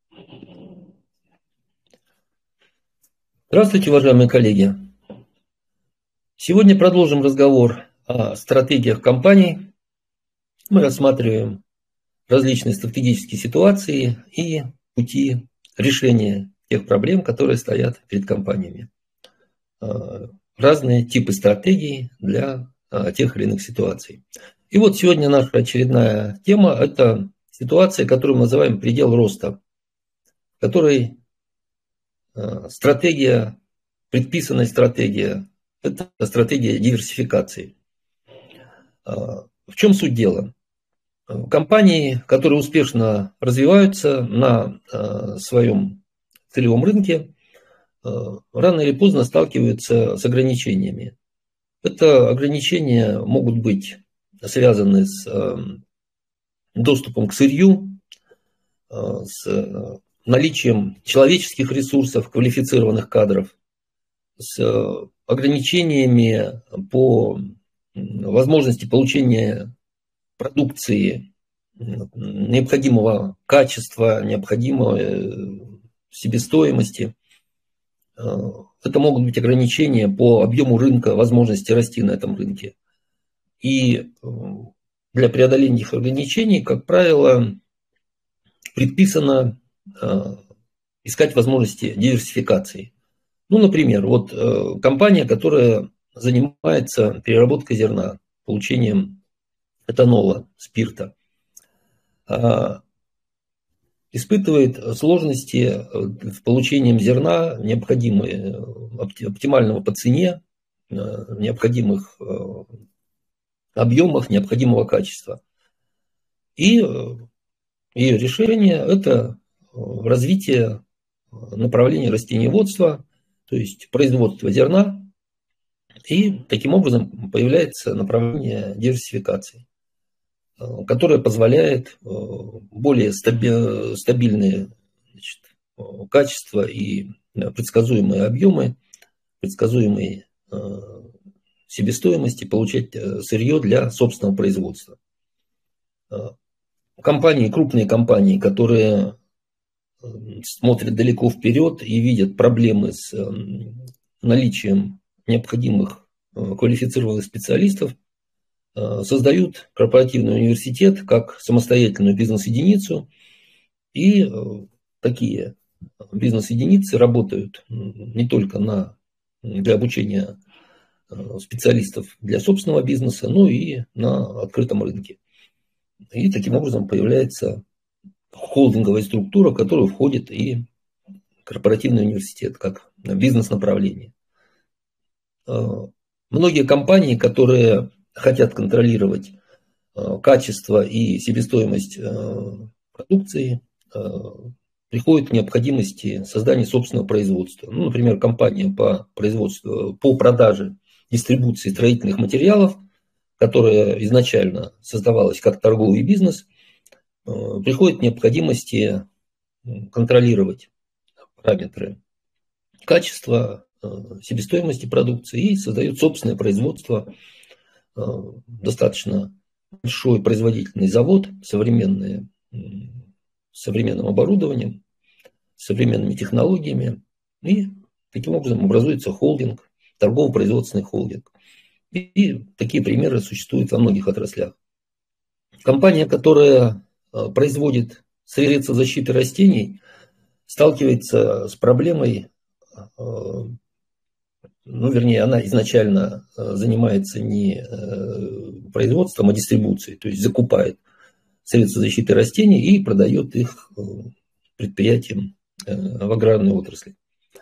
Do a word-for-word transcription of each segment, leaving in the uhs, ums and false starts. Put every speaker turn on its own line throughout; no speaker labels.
Здравствуйте, уважаемые коллеги! Сегодня продолжим разговор о стратегиях компаний. Мы рассматриваем различные стратегические ситуации и пути решения тех проблем, которые стоят перед компаниями. Разные типы стратегий для тех или иных ситуаций. И вот сегодня наша очередная тема – это ситуация, которую мы называем предел роста, в которой стратегия, предписанная стратегия – это стратегия диверсификации. В чем суть дела? Компании, которые успешно развиваются на своем целевом рынке, рано или поздно сталкиваются с ограничениями. Это ограничения могут быть связаны с доступом к сырью, с наличием человеческих ресурсов, квалифицированных кадров, с ограничениями по возможности получения продукции необходимого качества, необходимой себестоимости. Это могут быть ограничения по объему рынка, возможности расти на этом рынке. И для преодоления этих ограничений, как правило, предписано искать возможности диверсификации. Ну, например, вот компания, которая занимается переработкой зерна, получением этанола, спирта, испытывает сложности в получении зерна, необходимые, оптимального по цене, необходимых объемах, необходимого качества. И ее решение – это развитие направления растениеводства, то есть производство зерна, и таким образом появляется направление диверсификации, которое позволяет более стабильные, значит, качества и предсказуемые объемы, предсказуемые себестоимости получать сырье для собственного производства. Компании, крупные компании, которые смотрят далеко вперед и видят проблемы с наличием необходимых квалифицированных специалистов, создают корпоративный университет как самостоятельную бизнес-единицу. И такие бизнес-единицы работают не только на, для обучения специалистов для собственного бизнеса, но и на открытом рынке. И таким образом появляется холдинговая структура, в которую входит и корпоративный университет, как бизнес-направление. Многие компании, которые хотят контролировать качество и себестоимость продукции, приходят к необходимости создания собственного производства. Ну, например, компания по производству, по продаже, дистрибуции строительных материалов, которая изначально создавалась как торговый бизнес, приходит к необходимости контролировать параметры качества, себестоимости продукции и создает собственное производство, достаточно большой производительный завод, современный, с современным оборудованием, с современными технологиями. И таким образом образуется холдинг, торгово-производственный холдинг. И, и такие примеры существуют во многих отраслях. Компания, которая производит средства защиты растений, сталкивается с проблемой, ну, вернее, она изначально занимается не производством, а дистрибуцией, то есть закупает средства защиты растений и продает их предприятиям в аграрной отрасли,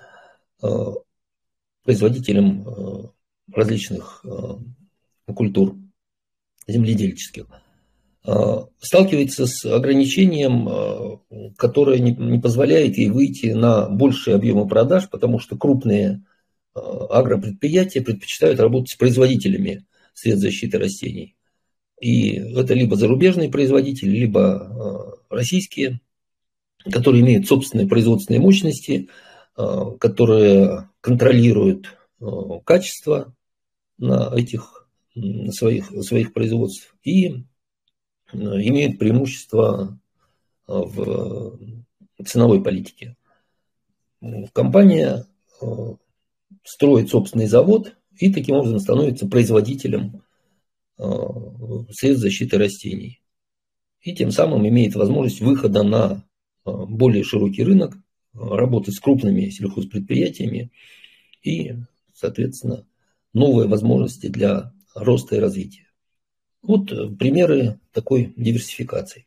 производителям различных культур земледельческих. Сталкивается с ограничением, которое не позволяет ей выйти на большие объемы продаж, потому что крупные агропредприятия предпочитают работать с производителями средств защиты растений. И это либо зарубежные производители, либо российские, которые имеют собственные производственные мощности, которые контролируют качество на этих своих, своих производствах и имеют преимущество в ценовой политики. Компания строит собственный завод и таким образом становится производителем средств защиты растений. И тем самым имеет возможность выхода на более широкий рынок, работы с крупными сельхозпредприятиями и, соответственно, новые возможности для роста и развития. Вот примеры такой диверсификации.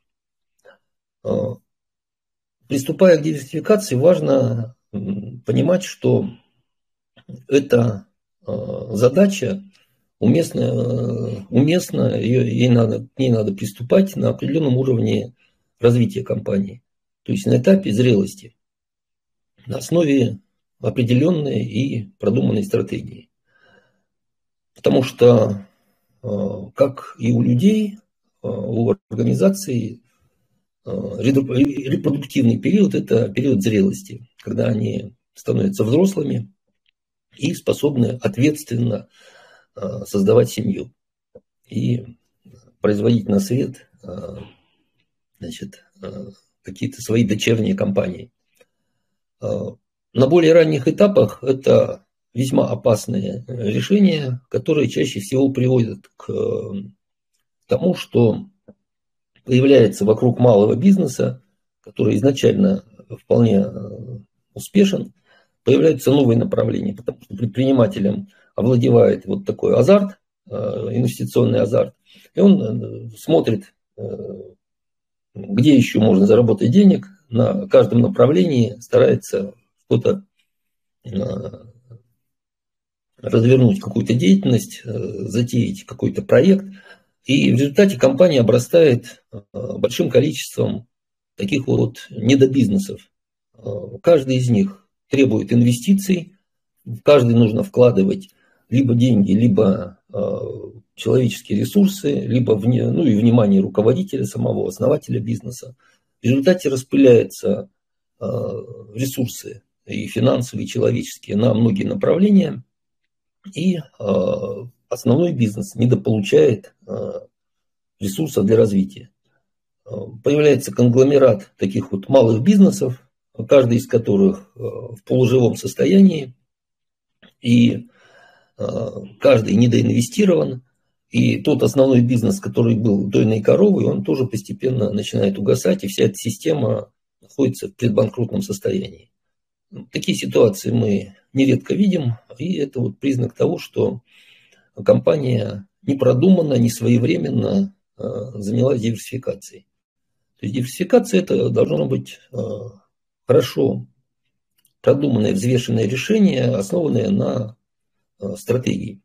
Приступая к диверсификации, важно понимать, что эта задача уместна, уместна ее, ей надо, к ней надо приступать на определенном уровне развития компании, то есть на этапе зрелости, на основе определенной и продуманной стратегии. Потому что, как и у людей, у организаций, репродуктивный период – это период зрелости, когда они становятся взрослыми и способны ответственно создавать семью и производить на свет, значит, какие-то свои дочерние компании. На более ранних этапах это весьма опасные решения, которые чаще всего приводят к тому, что появляется вокруг малого бизнеса, который изначально вполне успешен, появляются новые направления, потому что предпринимателям овладевает вот такой азарт, инвестиционный азарт, и он смотрит, где еще можно заработать денег, на каждом направлении старается что-то развернуть, какую-то деятельность, затеять какой-то проект, и в результате компания обрастает большим количеством таких вот недобизнесов. Каждый из них требует инвестиций, в каждый нужно вкладывать либо деньги, либо человеческие ресурсы, либо ну, и внимание руководителя самого, основателя бизнеса. В результате распыляются ресурсы и финансовые, и человеческие на многие направления, и основной бизнес недополучает ресурсов для развития. Появляется конгломерат таких вот малых бизнесов, каждый из которых в полуживом состоянии, и каждый недоинвестирован, и тот основной бизнес, который был дойной коровой, он тоже постепенно начинает угасать, и вся эта система находится в предбанкротном состоянии. Такие ситуации мы нередко видим, и это вот признак того, что компания не продуманно, не своевременно занялась диверсификацией. То есть диверсификация – это должно быть хорошо продуманное, взвешенное решение, основанное на стратегии.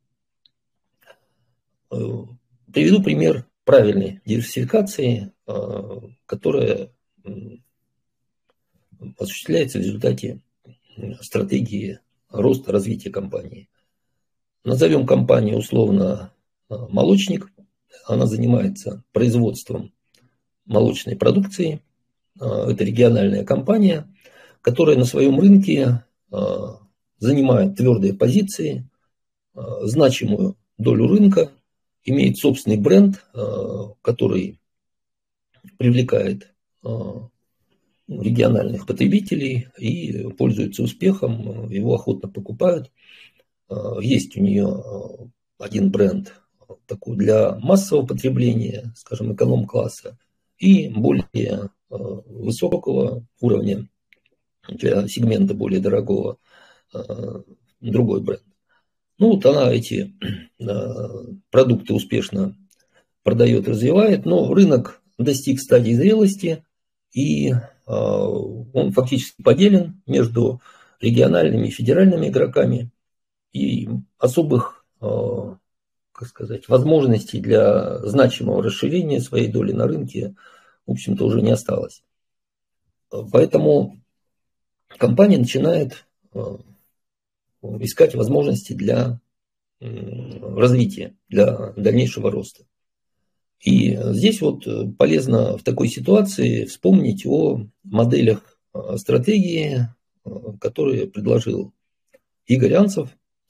Приведу пример правильной диверсификации, которая осуществляется в результате стратегии роста, развития компании. Назовем компанию условно молочник. Она занимается производством молочной продукции. Это региональная компания, которая на своем рынке занимает твердые позиции, значимую долю рынка, имеет собственный бренд, который привлекает региональных потребителей и пользуется успехом, его охотно покупают. Есть у нее один бренд такой для массового потребления, скажем, эконом-класса, и более высокого уровня для сегмента более дорогого другой бренд. Ну вот она эти продукты успешно продает, развивает, но рынок достиг стадии зрелости, и он фактически поделен между региональными и федеральными игроками, и особых, как сказать, возможностей для значимого расширения своей доли на рынке, в общем-то, уже не осталось. Поэтому компания начинает искать возможности для развития, для дальнейшего роста. И здесь вот полезно в такой ситуации вспомнить о моделях стратегии, которые предложил Игорь Анцев.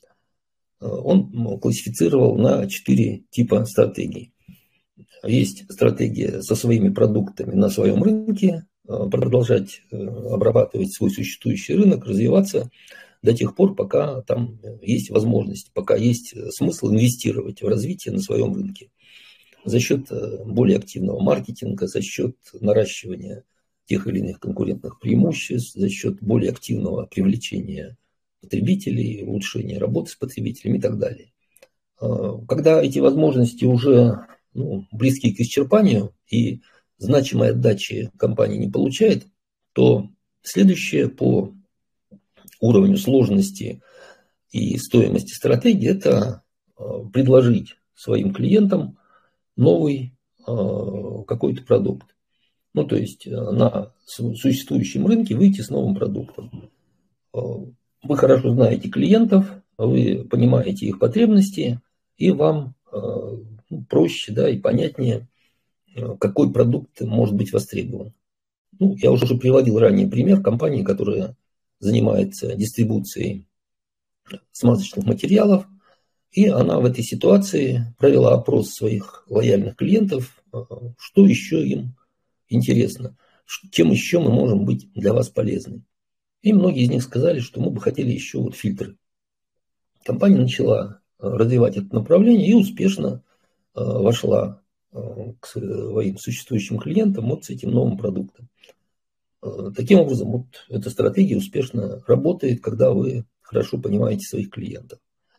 Он классифицировал на четыре типа стратегий. Есть стратегия со своими продуктами на своем рынке, продолжать обрабатывать свой существующий рынок, развиваться до тех пор, пока там есть возможность, пока есть смысл инвестировать в развитие на своем рынке. За счет более активного маркетинга, за счет наращивания тех или иных конкурентных преимуществ, за счет более активного привлечения потребителей, улучшения работы с потребителями и так далее. Когда эти возможности уже ну, близки к исчерпанию и значимой отдачи компания не получает, то следующее по уровню сложности и стоимости стратегии – это предложить своим клиентам новый какой-то продукт. Ну, то есть на существующем рынке выйти с новым продуктом. Вы хорошо знаете клиентов, вы понимаете их потребности, и вам проще, да, и понятнее, какой продукт может быть востребован. Ну, я уже приводил ранее пример компании, которая занимается дистрибуцией смазочных материалов, и она в этой ситуации провела опрос своих лояльных клиентов, что еще им интересно, чем еще мы можем быть для вас полезны. И многие из них сказали, что мы бы хотели еще вот фильтры. Компания начала развивать это направление и успешно вошла к своим существующим клиентам вот с этим новым продуктом. Таким образом, вот эта стратегия успешно работает, когда вы хорошо понимаете своих клиентов.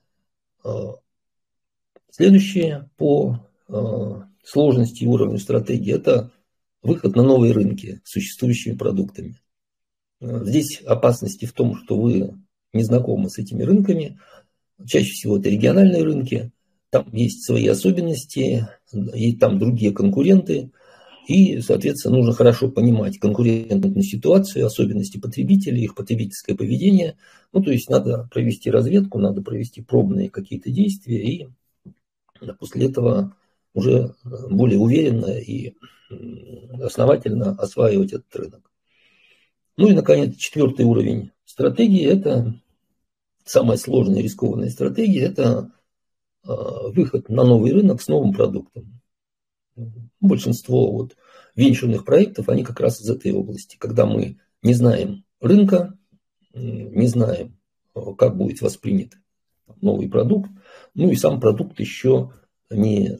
Следующее по сложности и уровню стратегии – это выход на новые рынки с существующими продуктами. Здесь опасности в том, что вы не знакомы с этими рынками. Чаще всего это региональные рынки. Там есть свои особенности, есть там другие конкуренты. И, соответственно, нужно хорошо понимать конкурентную ситуацию, особенности потребителей, их потребительское поведение. Ну, то есть надо провести разведку, надо провести пробные какие-то действия и после этого уже более уверенно и основательно осваивать этот рынок. Ну и, наконец, четвертый уровень стратегии – это самая сложная и рискованная стратегия – это выход на новый рынок с новым продуктом. Большинство вот венчурных проектов, они как раз из этой области, когда мы не знаем рынка, не знаем, как будет воспринят новый продукт, ну и сам продукт еще не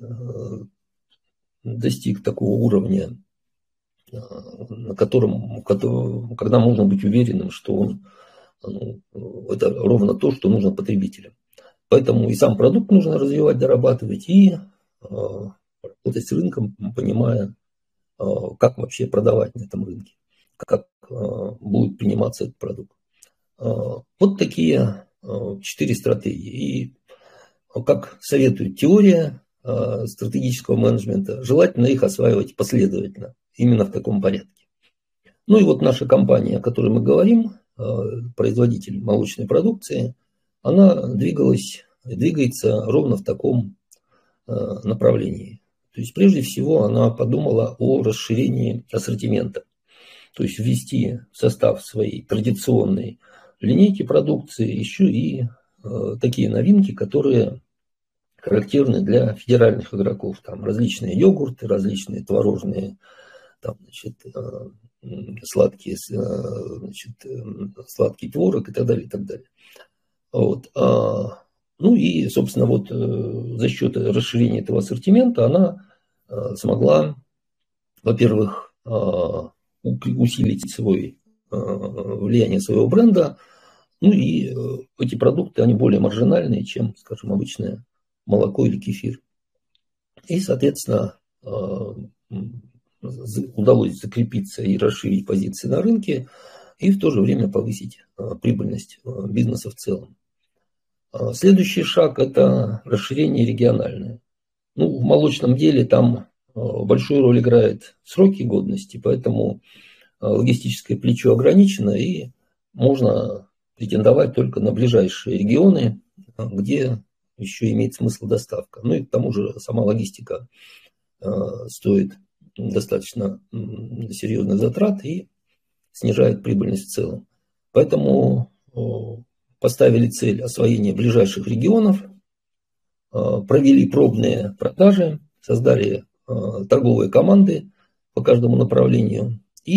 достиг такого уровня, на котором, когда можно быть уверенным, что он, ну, это ровно то, что нужно потребителям. Поэтому и сам продукт нужно развивать, дорабатывать, и работать с рынком, понимая, как вообще продавать на этом рынке, как будет приниматься этот продукт. Вот такие четыре стратегии. И как советует теория стратегического менеджмента, желательно их осваивать последовательно, именно в таком порядке. Ну и вот наша компания, о которой мы говорим, производитель молочной продукции, она двигалась, двигается ровно в таком направлении. То есть, прежде всего, она подумала о расширении ассортимента. То есть, ввести в состав своей традиционной линейки продукции еще и э, такие новинки, которые характерны для федеральных игроков. Там различные йогурты, различные творожные, там, значит, э, сладкие, э, значит, э, сладкий творог и так далее, и так далее. Вот. А, ну и, собственно, вот э, за счет расширения этого ассортимента она э, смогла, во-первых, э, усилить свой, э, влияние своего бренда, ну и э, эти продукты, они более маржинальные, чем, скажем, обычное молоко или кефир. И, соответственно, э, удалось закрепиться и расширить позиции на рынке, и в то же время повысить э, прибыльность э, бизнеса в целом. Следующий шаг – это расширение региональное. Ну, в молочном деле там большую роль играет сроки годности, поэтому логистическое плечо ограничено, и можно претендовать только на ближайшие регионы, где еще имеет смысл доставка. Ну и к тому же сама логистика стоит достаточно серьезных затрат и снижает прибыльность в целом. Поэтому поставили цель освоения ближайших регионов, провели пробные продажи, создали торговые команды по каждому направлению и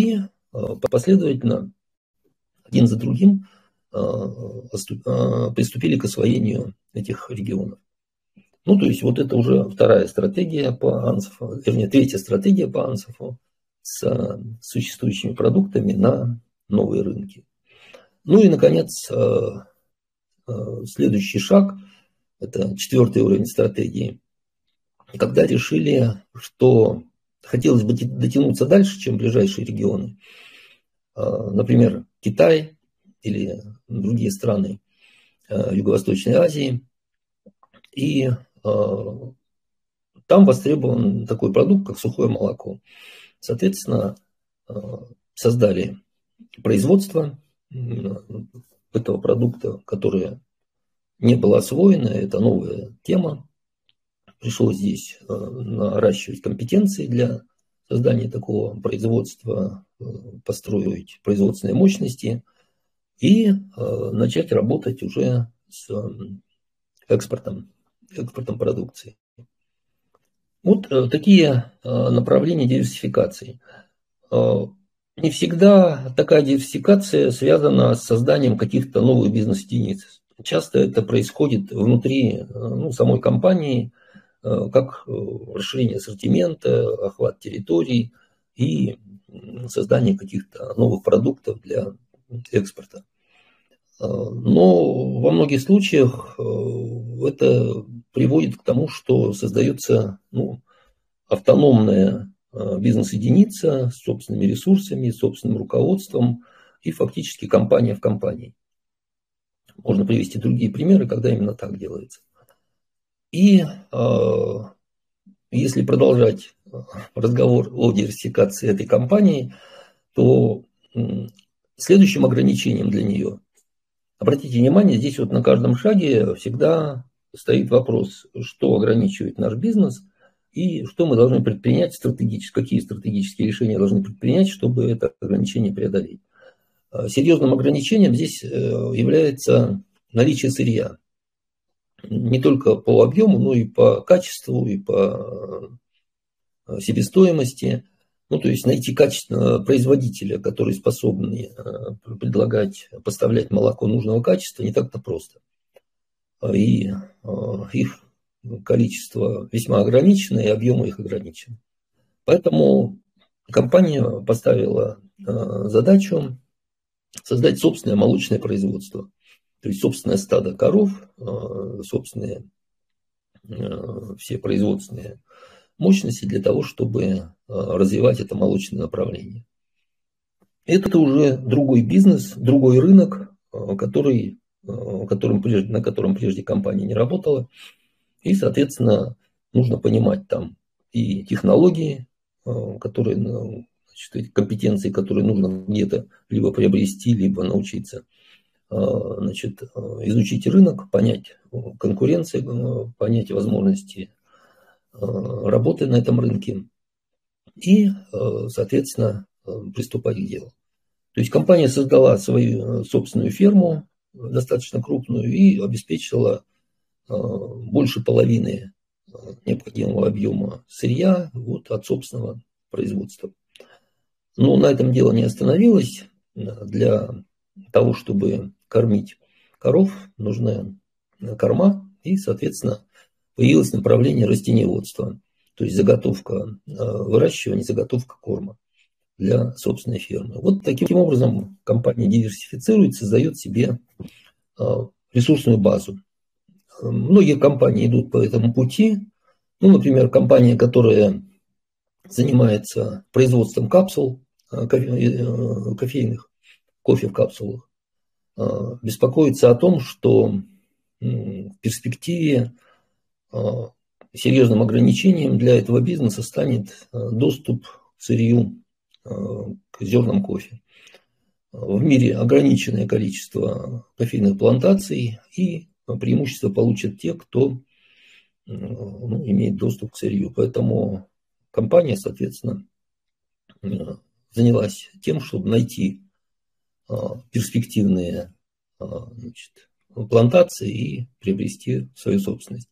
последовательно, один за другим, приступили к освоению этих регионов. Ну, то есть, вот это уже вторая стратегия по Ансофу, вернее, третья стратегия по Ансофу с существующими продуктами на новые рынки. Ну и, наконец, следующий шаг, это четвертый уровень стратегии, когда решили, что хотелось бы дотянуться дальше, чем ближайшие регионы, например, Китай или другие страны Юго-Восточной Азии, и там востребован такой продукт, как сухое молоко. Соответственно, создали производство этого продукта, которое не было освоено, это новая тема. Пришлось здесь наращивать компетенции для создания такого производства, построить производственные мощности и начать работать уже с экспортом, экспортом продукции. Вот такие направления диверсификации. Не всегда такая диверсификация связана с созданием каких-то новых бизнес-единиц. Часто это происходит внутри, ну, самой компании, как расширение ассортимента, охват территорий и создание каких-то новых продуктов для экспорта. Но во многих случаях это приводит к тому, что создается, ну, автономная бизнес-единица с собственными ресурсами, собственным руководством и фактически компания в компании. Можно привести другие примеры, когда именно так делается. И э, если продолжать разговор о диверсификации этой компании, то э, следующим ограничением для нее, обратите внимание, здесь вот на каждом шаге всегда стоит вопрос, что ограничивает наш бизнес и что мы должны предпринять стратегически, какие стратегические решения должны предпринять, чтобы это ограничение преодолеть. Серьезным ограничением здесь является наличие сырья. Не только по объему, но и по качеству, и по себестоимости. Ну, то есть найти качественного производителя, который способен предлагать, поставлять молоко нужного качества, не так-то просто. И их количество весьма ограничено, и объемы их ограничены. Поэтому компания поставила задачу создать собственное молочное производство. То есть собственное стадо коров, собственные все производственные мощности для того, чтобы развивать это молочное направление. Это уже другой бизнес, другой рынок, который, которым прежде, на котором прежде компания не работала. И, соответственно, нужно понимать там и технологии, которые, значит, эти компетенции, которые нужно где-то либо приобрести, либо научиться, значит, изучить рынок, понять конкуренцию, понять возможности работы на этом рынке и, соответственно, приступать к делу. То есть компания создала свою собственную ферму, достаточно крупную, и обеспечила больше половины необходимого объема сырья вот от собственного производства. Но на этом дело не остановилось. Для того, чтобы кормить коров, нужна корма, и, соответственно, появилось направление растениеводства, то есть заготовка выращивания, заготовка корма для собственной фермы. Вот таким образом компания диверсифицирует, создает себе ресурсную базу. Многие компании идут по этому пути. Ну, например, компания, которая занимается производством капсул кофейных, кофе в капсулах, беспокоится о том, что в перспективе серьезным ограничением для этого бизнеса станет доступ к сырью, к зернам кофе. В мире ограниченное количество кофейных плантаций, и преимущество получат те, кто, ну, имеет доступ к сырью. Поэтому компания, соответственно, занялась тем, чтобы найти перспективные, значит, плантации и приобрести свою собственность.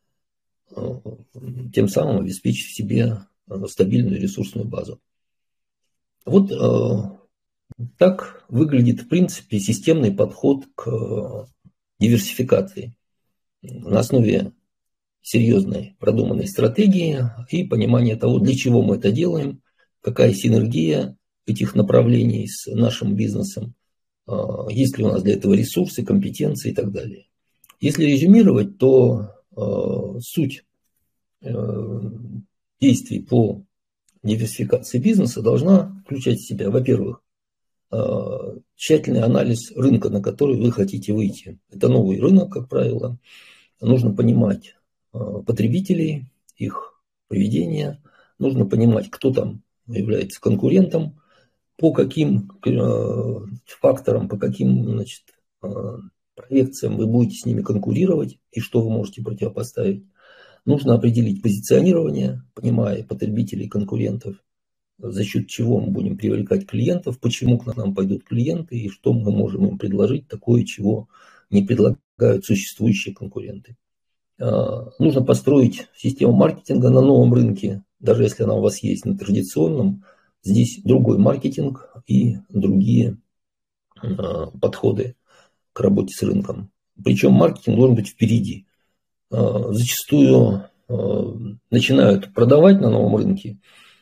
Тем самым обеспечив себе стабильную ресурсную базу. Вот Так выглядит, в принципе, системный подход к диверсификации на основе серьезной продуманной стратегии и понимания того, для чего мы это делаем, какая синергия этих направлений с нашим бизнесом, есть ли у нас для этого ресурсы, компетенции и так далее. Если резюмировать, то э, суть э, действий по диверсификации бизнеса должна включать в себя, во-первых, э, тщательный анализ рынка, на который вы хотите выйти. Это новый рынок, как правило. Нужно понимать э, потребителей, их поведение. Нужно понимать, кто там является конкурентом, по каким э, факторам, по каким, значит, э, проекциям вы будете с ними конкурировать и что вы можете противопоставить. Нужно определить позиционирование, понимая потребителей, конкурентов, за счет чего мы будем привлекать клиентов, почему к нам пойдут клиенты и что мы можем им предложить такое, чего не предлагают существующие конкуренты. Нужно построить систему маркетинга на новом рынке, даже если она у вас есть на традиционном. Здесь другой маркетинг и другие подходы к работе с рынком. Причем маркетинг должен быть впереди. Зачастую начинают продавать на новом рынке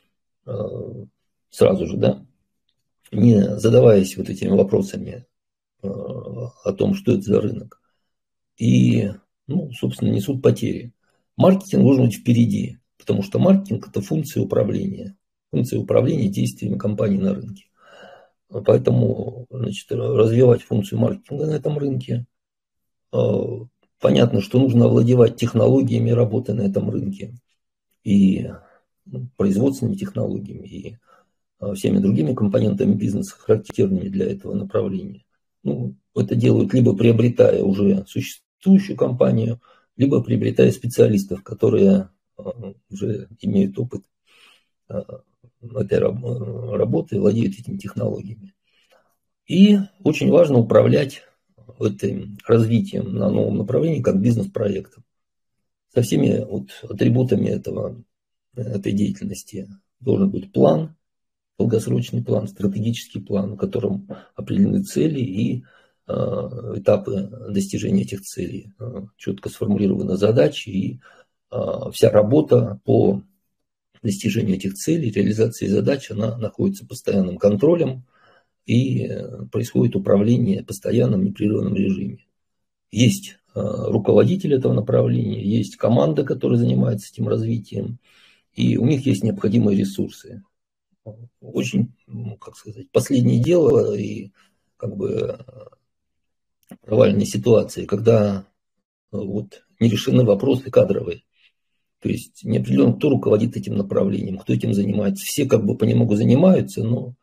сразу же, да, не задаваясь вот этими вопросами о том, что это за рынок. И, ну, собственно, несут потери. Маркетинг должен быть впереди, потому что маркетинг – это функция управления. Функция управления действиями компании на рынке. Поэтому, значит, развивать функцию маркетинга на этом рынке. Понятно, что нужно овладевать технологиями работы на этом рынке. И ну, производственными технологиями, и всеми другими компонентами бизнеса, характерными для этого направления. Ну, это делают либо приобретая уже существующую компанию, либо приобретая специалистов, которые уже имеют опыт этой работы, владеют этими технологиями. И очень важно управлять этим развитием на новом направлении как бизнес-проектом. Со всеми вот атрибутами этого, этой деятельности должен быть план, долгосрочный план, стратегический план, в котором определены цели и э, этапы достижения этих целей. Э, четко сформулированы задачи и э, вся работа по достижению этих целей, реализации задач, она находится под постоянным контролем и происходит управление в постоянном непрерывном режиме. Есть э, руководитель этого направления, есть команда, которая занимается этим развитием, и у них есть необходимые ресурсы. Очень, как сказать, последнее дело и как бы провальные ситуации, когда вот не решены вопросы кадровые. То есть не определенно, кто руководит этим направлением, кто этим занимается. Все как бы понемногу занимаются, но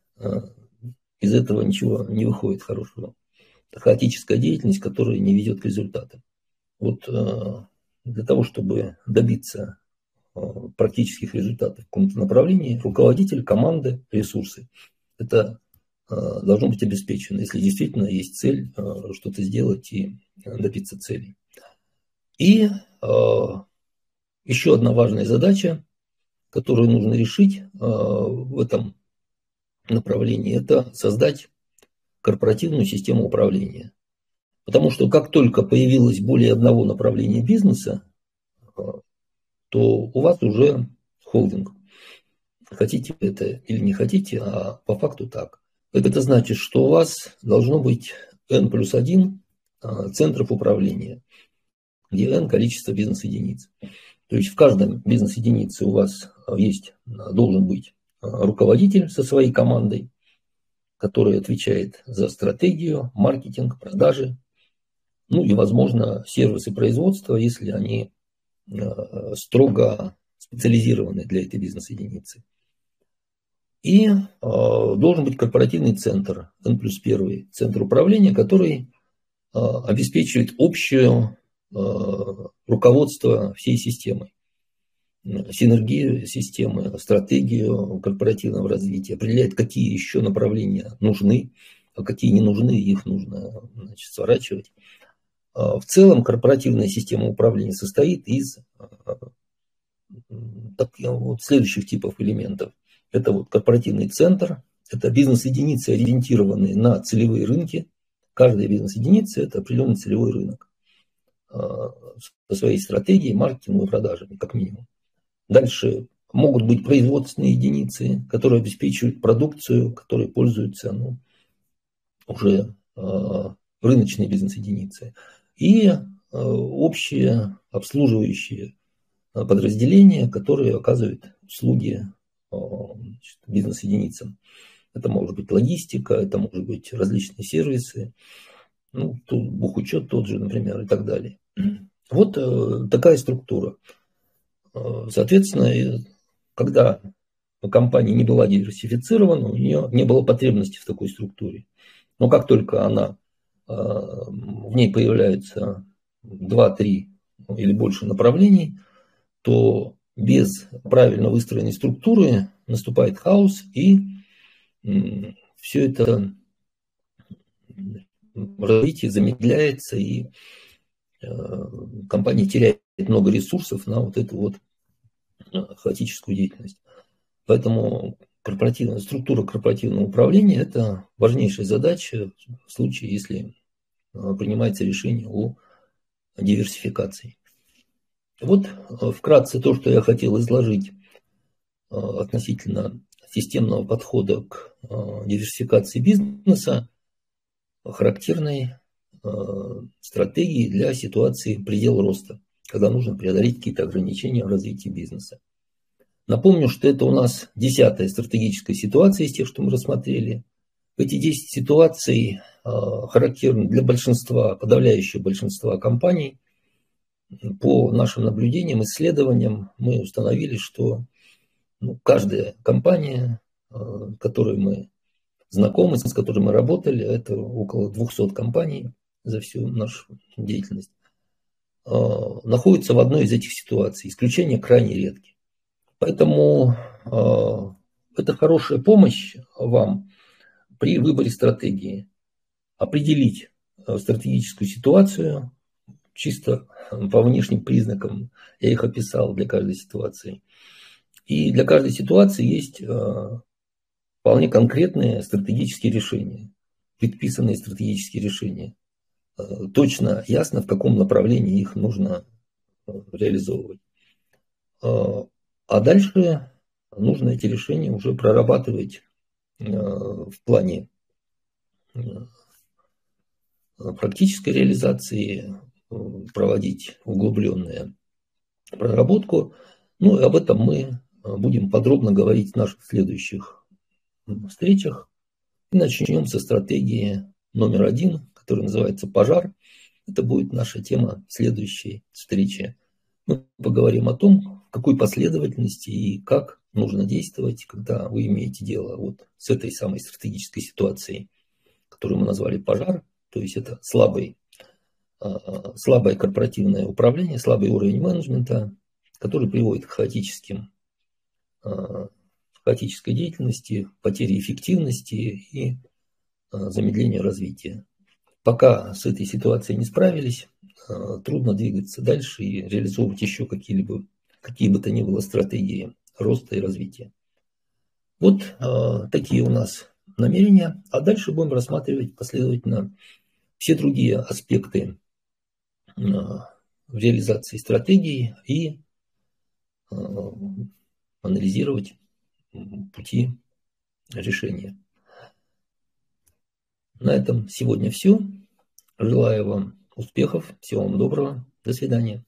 из этого ничего не выходит хорошего. Это хаотическая деятельность, которая не ведет к результатам. Вот для того, чтобы добиться практических результатов в каком-то направлении, руководитель, команда, ресурсы. Это должно быть обеспечено, если действительно есть цель что-то сделать и добиться целей. И еще одна важная задача, которую нужно решить в этом направлении, это создать корпоративную систему управления. Потому что как только появилось более одного направления бизнеса, то у вас уже холдинг. Хотите это или не хотите, а по факту так. Это значит, что у вас должно быть N плюс один центров управления, где N количество бизнес-единиц. То есть в каждом бизнес-единице у вас есть, должен быть руководитель со своей командой, который отвечает за стратегию, маркетинг, продажи, ну и, возможно, сервисы производства, если они строго специализированы для этой бизнес-единицы. И э, должен быть корпоративный центр, N плюс один, центр управления, который э, обеспечивает общее э, руководство всей системой, синергию системы, стратегию корпоративного развития, определяет, какие еще направления нужны, а какие не нужны, их нужно, значит, сворачивать. В целом корпоративная система управления состоит из так, вот, следующих типов элементов. Это вот корпоративный центр, Это бизнес-единицы, ориентированные на целевые рынки. Каждая бизнес-единица – это определенный целевой рынок со своей стратегией, маркетингом и продажами, как минимум. Дальше могут быть производственные единицы, которые обеспечивают продукцию, которые пользуются ну, уже рыночной бизнес-единицы. И общие обслуживающие подразделения, которые оказывают услуги бизнес-единицам. Это может быть логистика, это может быть различные сервисы, ну, тут бухучет тот же, например, и так далее. Вот такая структура. Соответственно, когда компания не была диверсифицирована, у нее не было потребности в такой структуре. Но как только она, в ней появляются два-три или больше направлений, то без правильно выстроенной структуры наступает хаос, и все это развитие замедляется, и компания теряет много ресурсов на вот эту вот хаотическую деятельность. Поэтому корпоративная структура корпоративного управления – это важнейшая задача в случае, если принимается решение о диверсификации. Вот вкратце то, что я хотел изложить относительно системного подхода к диверсификации бизнеса, характерной стратегии для ситуации предел роста, когда нужно преодолеть какие-то ограничения в развитии бизнеса. Напомню, что это у нас десятая стратегическая ситуация из тех, что мы рассмотрели. Эти десять ситуаций характерны для большинства, подавляющего большинства компаний. По нашим наблюдениям, исследованиям мы установили, что ну, каждая компания, с которой мы знакомы, с которой мы работали, это около двухсот компаний за всю нашу деятельность, находится в одной из этих ситуаций. Исключения крайне редки. Поэтому это хорошая помощь вам при выборе стратегии. Определить стратегическую ситуацию, чисто по внешним признакам, я их описал для каждой ситуации. И для каждой ситуации есть вполне конкретные стратегические решения, предписанные стратегические решения. Точно, ясно, в каком направлении их нужно реализовывать. А дальше нужно эти решения уже прорабатывать в плане практической реализации, проводить углубленную проработку. Ну и об этом мы будем подробно говорить в наших следующих встречах. И начнем со стратегии номер один, которая называется «Пожар». Это будет наша тема следующей встречи. Мы поговорим о том, в какой последовательности и как нужно действовать, когда вы имеете дело вот с этой самой стратегической ситуацией, которую мы назвали «Пожар». То есть это слабый, слабое корпоративное управление, слабый уровень менеджмента, который приводит к хаотическим, хаотической деятельности, потере эффективности и замедлению развития. Пока с этой ситуацией не справились, трудно двигаться дальше и реализовывать еще какие-либо, какие бы то ни было стратегии роста и развития. Вот такие у нас намерения. А дальше будем рассматривать последовательно все другие аспекты реализации стратегии и анализировать пути решения. На этом сегодня все. Желаю вам успехов. Всего вам доброго. До свидания.